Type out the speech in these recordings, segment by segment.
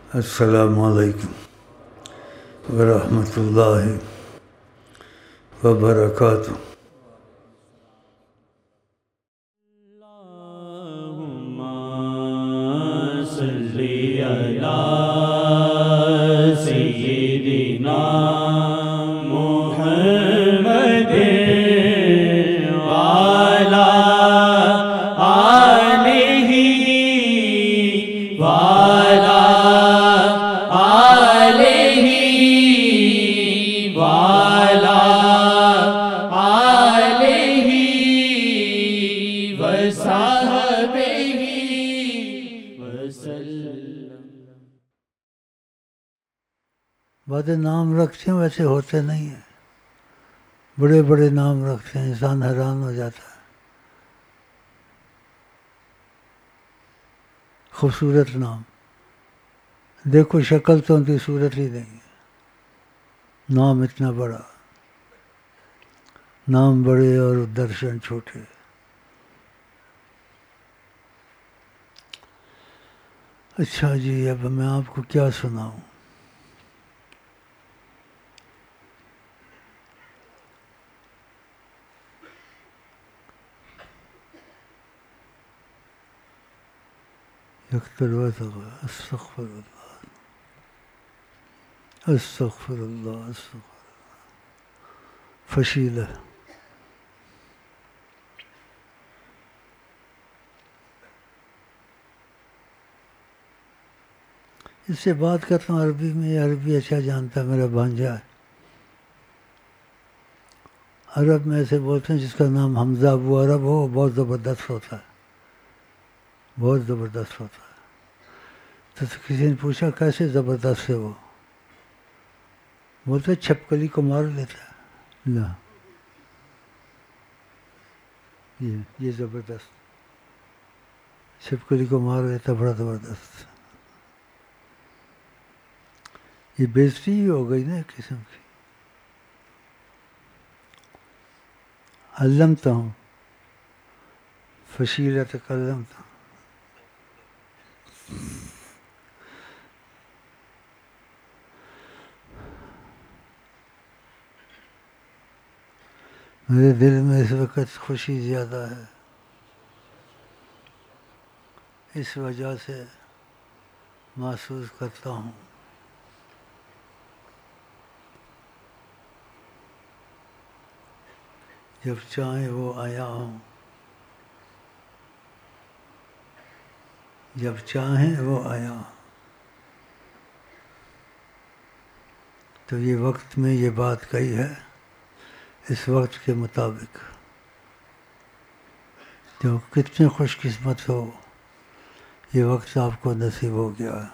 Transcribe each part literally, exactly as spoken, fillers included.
السلام علیکم ورحمۃ اللہ وبرکاتہ. اللہم صلی علی سیدنا محمد وعلی آلہ وعلی آلہ وعلی آلہ وصحبہ وسلم. باتیں نام رکھتے ہیں ویسے ہوتے نہیں ہیں. بڑے بڑے نام رکھتے ہیں، انسان حیران ہو جاتا ہے. خوبصورت نام، دیکھو شکل تو ان کی صورت ہی نہیں ہے. نام اتنا بڑا، نام بڑے اور درشن چھوٹے. اچھا جی، اب میں آپ کو کیا سناؤں. یکتروت استغفر اللہ استغفر اللہ استغفر اللہ. فشیلہ اس سے بات کرتا ہوں عربی میں. یہ عربی اچھا جانتا ہے، میرا بھانجا ہے. عرب میں ایسے بولتے ہیں جس کا نام حمزہ ابو عرب ہو بہت زبردست ہوتا ہے، بہت زبردست ہوتا ہے. تو کسی نے پوچھا کیسے زبردست ہے وہ؟ بولتے چھپکلی کو مار لیتا ہے. لا، یہ یہ زبردست، چھپکلی کو مار لیتا، بڑا زبردست. یہ بےزتی ہی ہو گئی نا ایک قسم کی. علمتا ہوں فشیلہ تکلمتا. میرے دل میں اس وقت خوشی زیادہ ہے، اس وجہ سے محسوس کرتا ہوں جب چاہیں وہ آیا ہوں، جب چاہیں وہ آیا ہوں. تو یہ وقت میں یہ بات کہی ہے اس وقت کے مطابق. جو کتنے خوش قسمت ہو یہ وقت آپ کو نصیب ہو گیا ہے.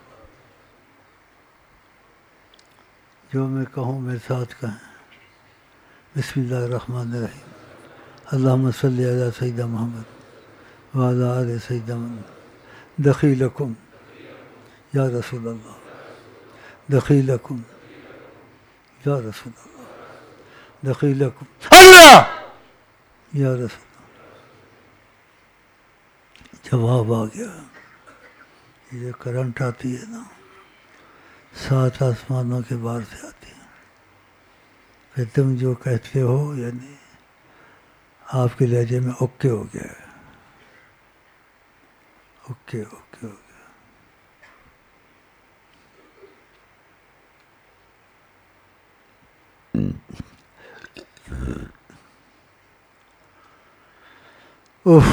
جو میں کہوں میرے ساتھ کہیں. بسم اللہ الرحمن الرحیم. اللہم صلی علی سیدنا محمد وعلی آل سیدنا محمد. دخیلکم یا رسول اللہ، دخیلکم یا رسول اللہ، دخیلکم اللہ یا رسول اللہ. جواب آ گیا. یہ کرنٹ آتی ہے نا، سات آسمانوں کے باہر سے آتی ہے. کہ تم جو کہتے ہو یعنی آپ کے لہجے میں اوکے ہو گیا ہے. اوکے اوکے ہو گیا. اوف،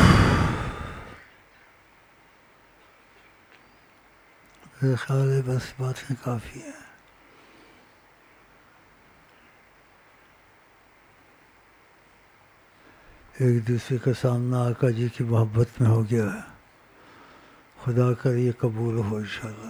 میرے خیال ہے بس باتیں کافی ہیں. ایک دوسرے کا سامنا آقا جی کی محبت میں ہو گیا ہے. خدا کر یہ قبول ہو انشاءاللہ.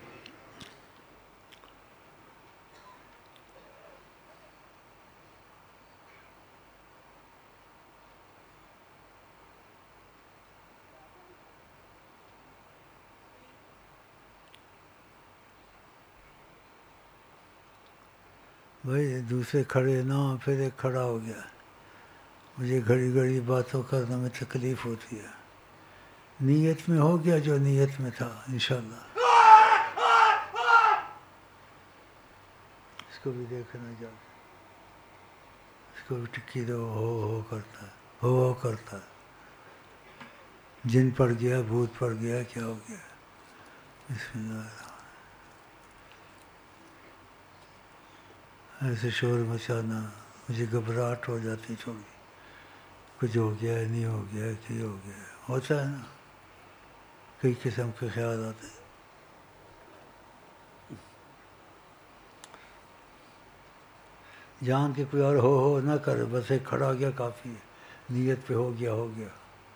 بھائی دوسرے کھڑے نہ ہوں، پھر ایک کھڑا ہو گیا. مجھے گھڑی گھڑی باتوں کرنے میں تکلیف ہوتی ہے. نیت میں ہو گیا جو نیت میں تھا انشاءاللہ. کو بھی دیکھنا جا کے، اس کو بھی ٹکی دو، ہو ہو کرتا ہے، ہو ہو کرتا ہے، جن پڑ گیا، بھوت پڑ گیا، کیا ہو گیا؟ بسم اللہ الرحمن۔ ایسے شور مچانا، مجھے گھبراہٹ ہو جاتی تھوڑی، کچھ ہو گیا ہے، نہیں ہو گیا ہے، کی ہو گیا ہے، ہوتا ہے نا، کئی قسم کے خیال آتے ہیں۔ جان کے کوئی اور ہو ہو نہ کرے، بس ایک کھڑا ہو گیا کافی ہے، نیت پہ ہو گیا ہو گیا۔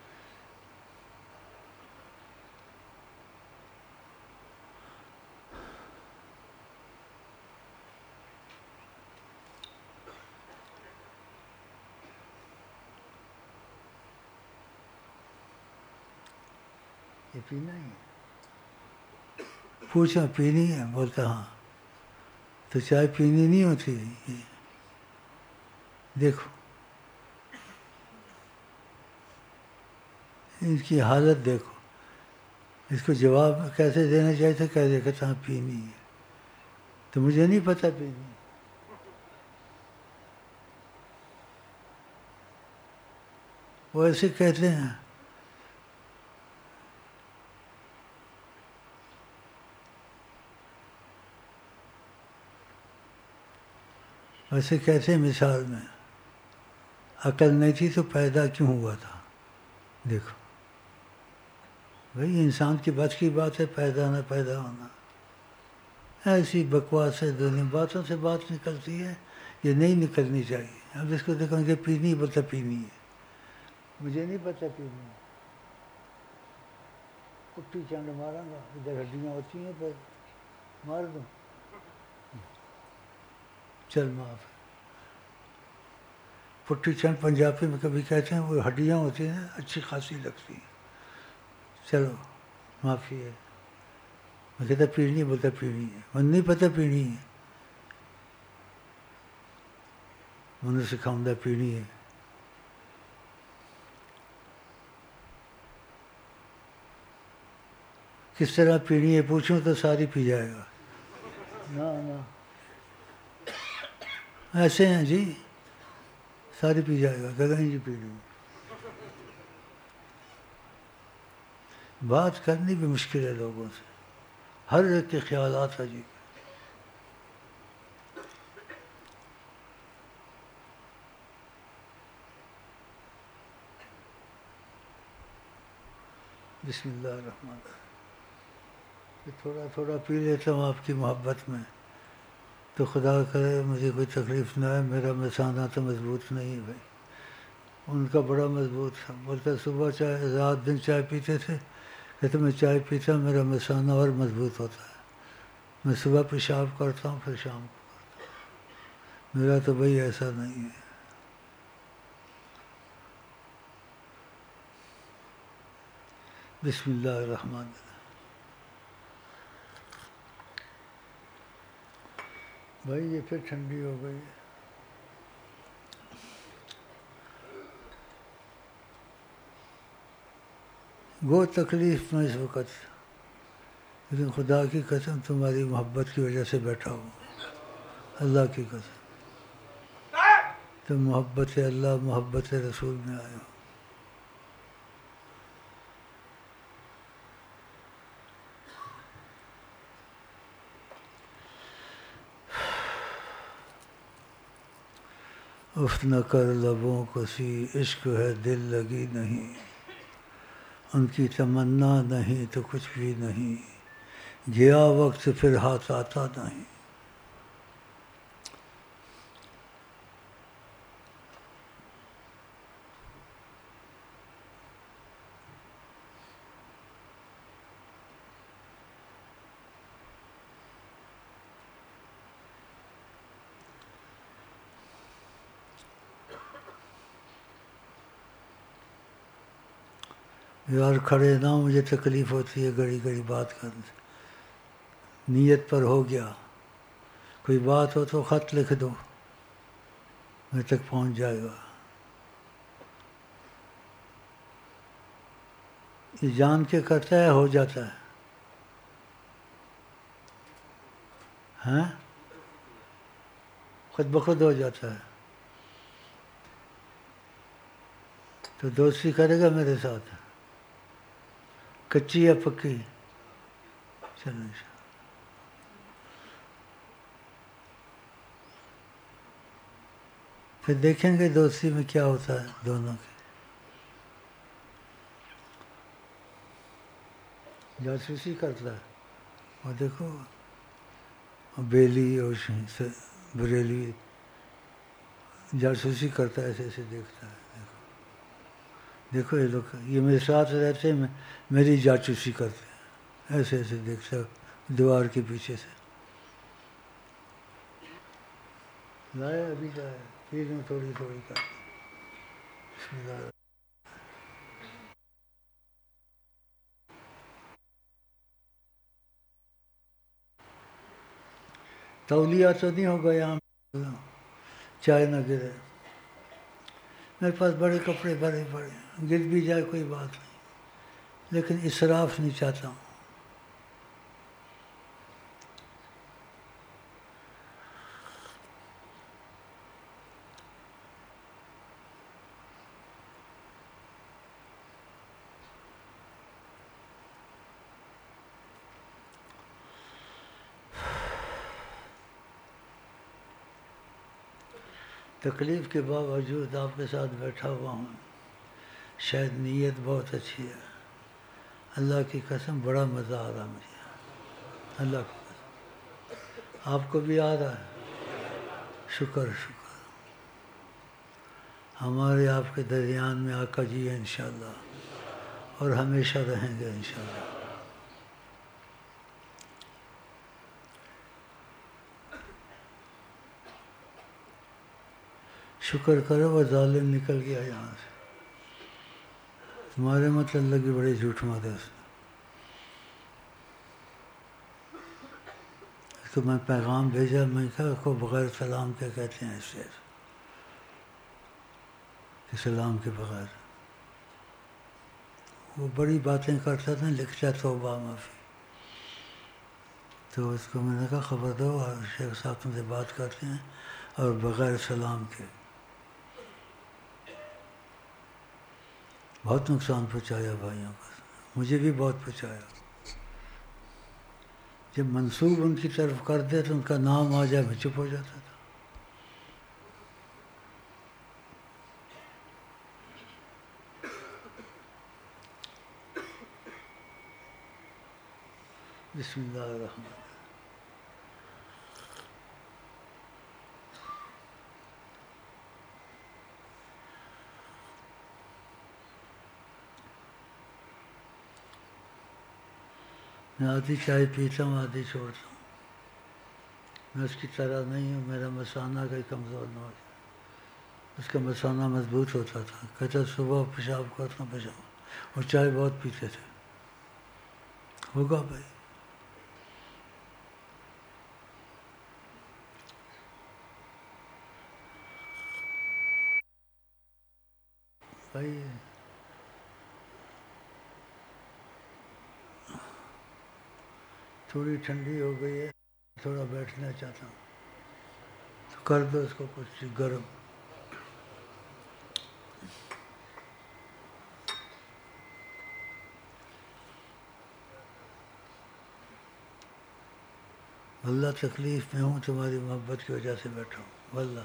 یہ پینا ہی ہے؟ پوچھا پینی ہے؟ بولتا ہاں۔ تو چائے پینی نہیں ہوتی؟ دیکھو ان کی حالت دیکھو، اس کو جواب کیسے دینا چاہیے تھا، کیسے کہتا ہاں پینی ہے، تو مجھے نہیں پتہ پینی ہے۔ وہ ایسے کہتے ہیں، ویسے کہتے ہیں مثال میں، عقل نہیں تھی تو پیدا کیوں ہوا تھا؟ دیکھو بھائی، انسان کی بس کی بات ہے پیدا نہ پیدا ہونا، ایسی بکواس ہے، دونوں باتوں سے بات نکلتی ہے، یہ نہیں نکلنی چاہیے۔ اب اس کو دیکھو کہ پینی بولتا پینی ہے، مجھے نہیں پتہ پینی ہے، کٹی چانڈ مارا گا، ادھر ہڈیاں ہوتی ہیں پھر مار دوں، چل معاف ہے۔ پٹی چند پنجابی میں کبھی کہتے ہیں وہ ہڈیاں ہوتی ہیں اچھی خاصی لگتی ہیں، چلو معافی ہے۔ میں کہتا پیڑھی بولتا پیڑھی ہے، مجھے نہیں پتہ پیڑھی ہے، میں نے سکھاؤں گا پیڑھی ہے۔ کس طرح پیڑھی ہے پوچھوں تو ساری پی جائے گا، نہ نہ ایسے ہیں جی، ساری پی جائے گا، کہہ جی پیڑھی ہے۔ بات کرنی بھی مشکل ہے لوگوں سے، ہر ایک کے خیالات عجیب ہیں۔ بسم اللہ الرحمن الرحیم۔ تھوڑا تھوڑا پی لیتا ہوں آپ کی محبت میں، تو خدا کرے مجھے کوئی تکلیف نہ ہے، میرا مثانہ تو مضبوط نہیں ہے بھائی، ان کا بڑا مضبوط تھا، بولتا صبح چائے رات دن چائے پیتے تھے، کہتے میں چائے پیتا میرا مثانہ اور مضبوط ہوتا ہے، میں صبح پیشاب کرتا ہوں پھر شام کو کرتا ہوں، میرا تو بھائی ایسا نہیں ہے۔ بسم اللہ الرحمن الرحیم۔ بھائی یہ پھر ٹھنڈی ہو گئی، وہ تکلیف میں اس وقت، لیکن خدا کی قسم تمہاری محبت کی وجہ سے بیٹھا ہوں، اللہ کی قسم، تم محبت اللہ محبت رسول میں آئے ہو۔ اف نہ کر لبوں کو سی، عشق ہے دل لگی نہیں، ان کی تمنا نہیں تو کچھ بھی نہیں، گیا وقت پھر ہاتھ آتا نہیں۔ یار کھڑے نہ ہو، مجھے تکلیف ہوتی ہے گڑی گڑی بات کرنے سے، نیت پر ہو گیا، کوئی بات ہو تو خط لکھ دو، میرے تک پہنچ جائے گا۔ یہ جان کے کرتا ہے ہو جاتا ہے، ہاں خود بخود ہو جاتا ہے. تو دوستی کرے گا میرے ساتھ، کچی یا پکی؟ چلو پھر دیکھیں گے دوستی میں کیا ہوتا ہے دونوں کے. جاسوسی کرتا ہے، اور دیکھو بیلی اور بریلی جاسوسی کرتا ہے، ایسے ایسے دیکھتا ہے. دیکھو دیکھو یہ لوگ یہ میرے ساتھ رہتے ہیں، میری جاسوسی کرتے ہیں، ایسے ایسے دیکھتا ہے دیوار کے پیچھے سے. لائے ابھی لائے پھر میں تھوڑی تھوڑی کر. بسم اللہ. تولیہ تو نہیں ہوگا یہاں، چائے نہ گرے. میرے پاس بڑے کپڑے بڑے بڑے، گر بھی جائے کوئی بات نہیں، لیکن اسراف نہیں چاہتا ہوں. تکلیف کے باوجود آپ کے ساتھ بیٹھا ہوا ہوں، شاید نیت بہت اچھی ہے. اللہ کی قسم بڑا مزہ آ رہا مجھے، اللہ کی قسم. آپ کو بھی آ رہا ہے؟ شکر شکر. ہمارے آپ کے درمیان میں آقا جی ہیں انشاءاللہ، اور ہمیشہ رہیں گے انشاءاللہ. شکر کرو وہ ظالم نکل گیا یہاں سے. تمہارے مت اللہ کی بڑے جھوٹ مارے اس نے. تو میں پیغام بھیجا، میں کہا کو بغیر سلام کے کہتے ہیں اسے، کہ سلام کے بغیر. وہ بڑی باتیں کرتا تھا، لکھتا توبہ معافی. تو اس کو میں نے کہا خبر دو، اور شیخ صاحب تم سے بات کرتے ہیں اور بغیر سلام کے. بہت نقصان پہنچایا بھائیوں کو، مجھے بھی بہت پہنچایا. جب منسوب ان کی طرف کر دے تو ان کا نام آ جائے میں چپ ہو جاتا تھا. بسم اللہ الرحمن. میں آدھی چائے پیتا ہوں، آدھی چھوڑتا ہوں. میں اس کی طرح نہیں ہوں، میرا مثانہ کہیں کمزور نہ ہو جائے. اس کا مثانہ مضبوط ہوتا تھا، کہتا صبح پیشاب کرتا ہوں پیشاب، اور چائے بہت پیتے تھے. ہوگا بھائی. بھائی تھوڑی ٹھنڈی ہو گئی ہے، تھوڑا بیٹھنا چاہتا ہوں، تو کر دو اس کو کچھ گرم. واللہ تکلیف میں ہوں، تمہاری محبت کی وجہ سے بیٹھا ہوں. واللہ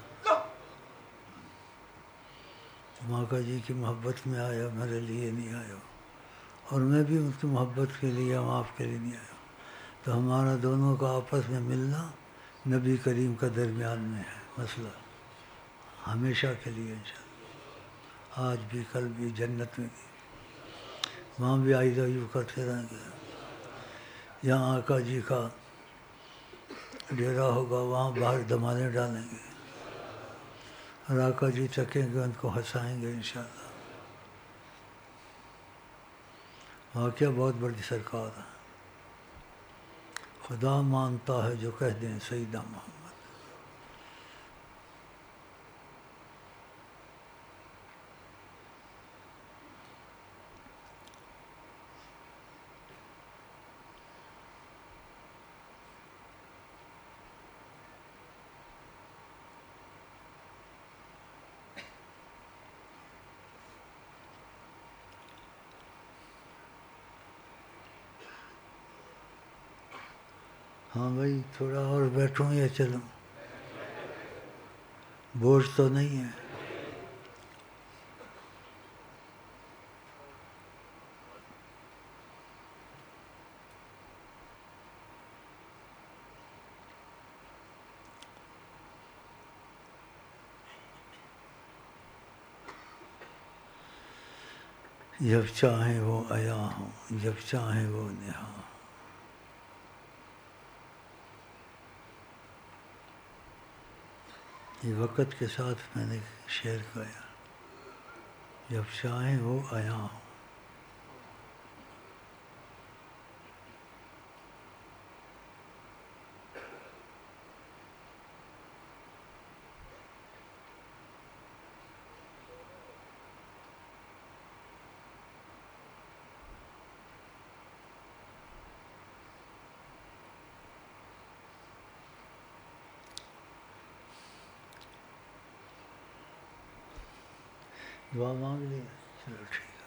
تم آقا جی کی محبت میں آیا، میرے لیے نہیں آیا، اور میں بھی ان کی محبت کے لیے ہوں، آپ کے لیے نہیں آیا. تو ہمارا دونوں کا آپس میں ملنا نبی کریم کا درمیان میں ہے مسئلہ، ہمیشہ کے لیے انشاءاللہ، آج بھی کل بھی جنت میں بھی. وہاں بھی آئی لو یو کرتے رہیں گے. جہاں آقا جی کا ڈیرا ہوگا وہاں باہر دمانے ڈالیں گے، اور آقا جی تکیں گے، ان کو ہنسائیں گے انشاءاللہ. واقعہ بہت بڑی سرکار ہے. خدا مانتا ہے جو کہہ دیں سیدہ محمد. ہاں بھائی تھوڑا اور بیٹھوں یا چلوں؟ بوجھ تو نہیں ہے؟ جب چاہیں وہ عیا ہوں، جب چاہیں وہ نہاں. یہ وقت کے ساتھ میں نے شعر گایا. جب چاہیں وہ عیا ہوں. دعا مانگ لی؟ چلو ٹھیک ہے.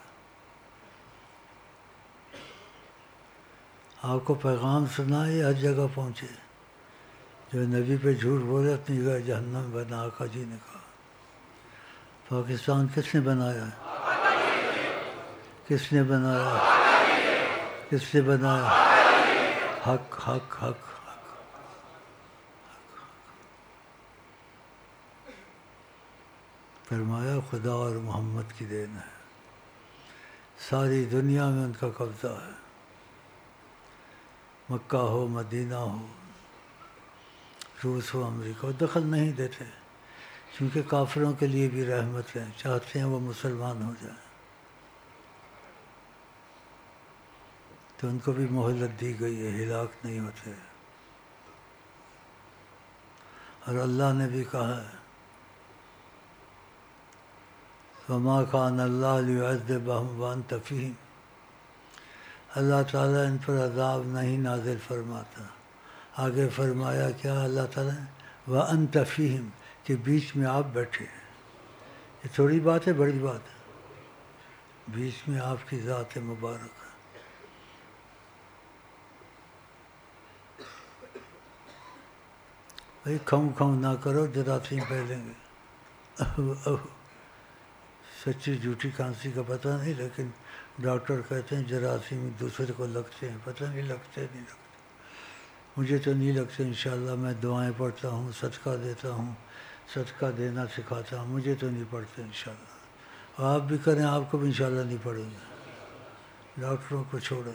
آپ کو پیغام سنا ہے، ہر جگہ پہنچے. جو نبی پہ جھوٹ بولے اپنی جگہ جہنم بنا. آقا جی نے کہا پاکستان کس نے بنایا ہے؟ کس نے بنایا ہے؟ کس نے بنایا؟ حق حق حق حق. فرمایا خدا اور محمد کی دین ہے. ساری دنیا میں ان کا قبضہ ہے. مکہ ہو، مدینہ ہو، روس ہو، امریکہ ہو، دخل نہیں دیتے. کیونکہ کافروں کے لیے بھی رحمت ہے، چاہتے ہیں وہ مسلمان ہو جائیں. تو ان کو بھی مہلت دی گئی ہے، ہلاک نہیں ہوتے. اور اللہ نے بھی کہا ہے وَمَا كَانَ اللَّهُ لِيُعَذِّبَهُمْ وَأَنْتَ فِيهِمْ. اللہ تعالیٰ ان پر عذاب نہیں نازل فرماتا. آگے فرمایا کیا اللہ تعالیٰ نے؟ وَأَنْتَ فِيهِمْ، کہ بیچ میں آپ بیٹھے ہیں. یہ تھوڑی بات ہے، بڑی بات ہے. بیچ میں آپ کی ذات مبارک ہے. بھائی کھوں کھوں نہ کرو، جراثیم پھیلیں گے. سچی جھوٹی کھانسی کا پتہ نہیں، لیکن ڈاکٹر کہتے ہیں جراثیم دوسرے کو لگتے ہیں. پتہ نہیں لگتے نہیں لگتے. مجھے تو نہیں لگتے. انشاءاللہ میں دعائیں پڑھتا ہوں، صدقہ دیتا ہوں، صدقہ دینا سکھاتا ہوں. مجھے تو نہیں پڑھتے انشاءاللہ. آپ بھی کریں، آپ کو بھی انشاءاللہ نہیں پڑھیں گے. ڈاکٹروں کو چھوڑیں.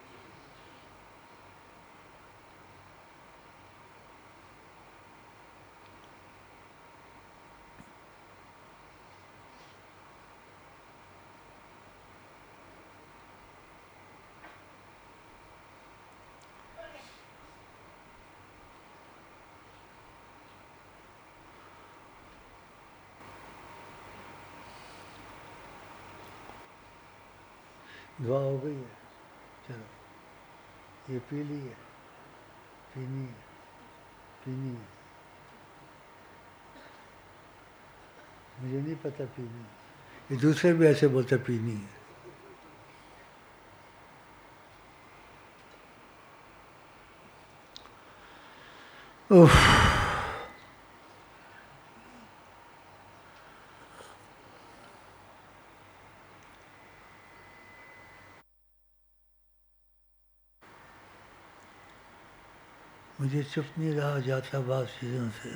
دعا ہو گئی ہے؟ چلو یہ پی لی ہے، پینی ہے، پینی ہے. مجھے نہیں پتہ پینی ہے. یہ دوسرے بھی ایسے بولتے پینی ہے. اوف. مجھے چپ نہیں رہا جاتا بعض چیزوں سے.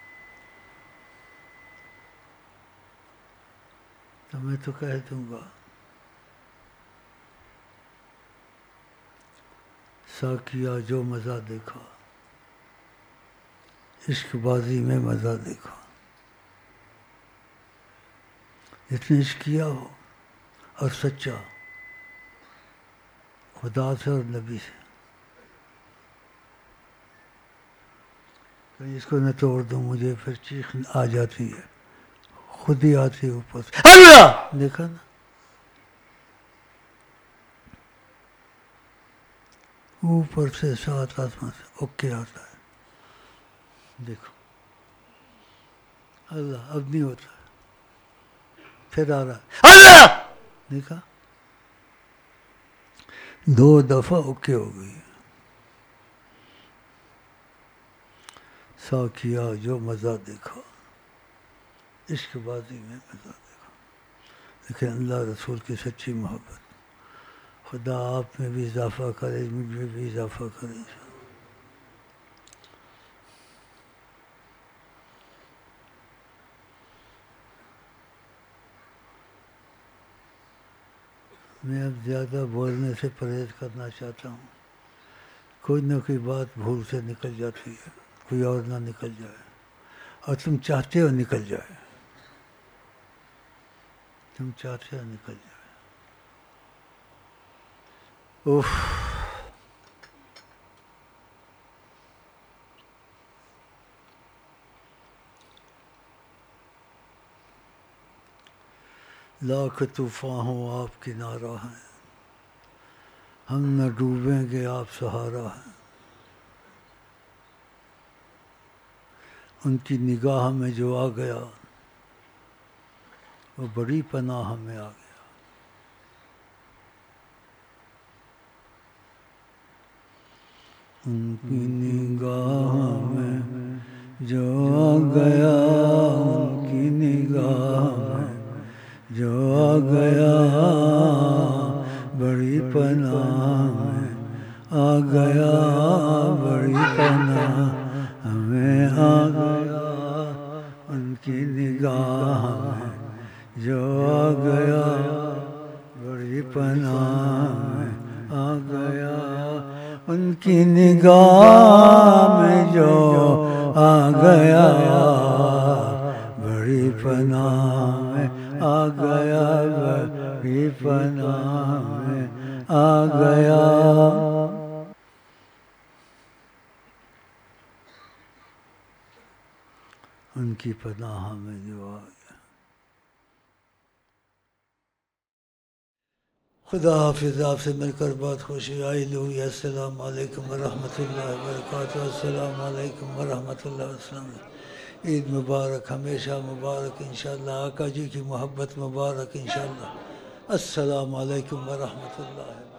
تو میں تو کہہ دوں گا ساقیا جو مزہ دیکھا، عشق بازی میں مزہ دیکھا. جس نے عشق کیا ہو اور سچا، خدا سے اور نبی سے، تو اس کو میں توڑ دوں مجھے پھر چیخ آ جاتی ہے، خود ہی آتی ہے اوپر سے. اللہ دیکھا نا، اوپر سے سات آسمان سے اوکے آتا ہے. دیکھو اللہ اب نہیں ہوتا، پھر آ رہا ہے اللہ. دیکھا دو دفعہ اوکے ہو گئی. سا کیا جو مزہ دیکھا، عشق بازی میں مزہ دیکھا. لیکن اللہ رسول کی سچی محبت، خدا آپ میں بھی اضافہ کرے، مجھ میں بھی اضافہ کرے. میں اب زیادہ بولنے سے پرہیز کرنا چاہتا ہوں. کوئی نہ کوئی بات بھول سے نکل جاتی ہے، کوئی اور نہ نکل جائے، اور تم چاہتے ہو نکل جائے، تم چاہتے ہو نکل جائے. اوف. لاکھ طوفان ہوں آپ کنارہ ہیں، ہم نہ ڈوبیں گے آپ سہارا ہیں. ان کی نگاہ میں جو آ گیا وہ بڑی پناہ میں آ گیا. ان کی نگاہ میں جو آ گیا، ان کی نگاہ میں جو آ گیا، بڑی پناہ میں آ گیا، بڑی پناہ ہمیں آ گیا. ان کی نگاہ میں جو آ گیا، بڑی پناہ میں آ گیا. ان کی نگاہ میں جو آ گیا، بڑی پناہ میں آ گیا، بڑی پناہ میں آ گیا. ان کی پناہ میں جو آ گیا. خدا حافظ. آپ سے مل کر بہت خوشی آئی. لوئی السلام علیکم ورحمۃ اللہ وبرکاتہ. السلام علیکم ورحمۃ اللہ وبرکاتہ. عید مبارک، ہمیشہ مبارک انشاءاللہ. آقا جی کی محبت مبارک انشاءاللہ. السلام علیکم ورحمۃ اللہ.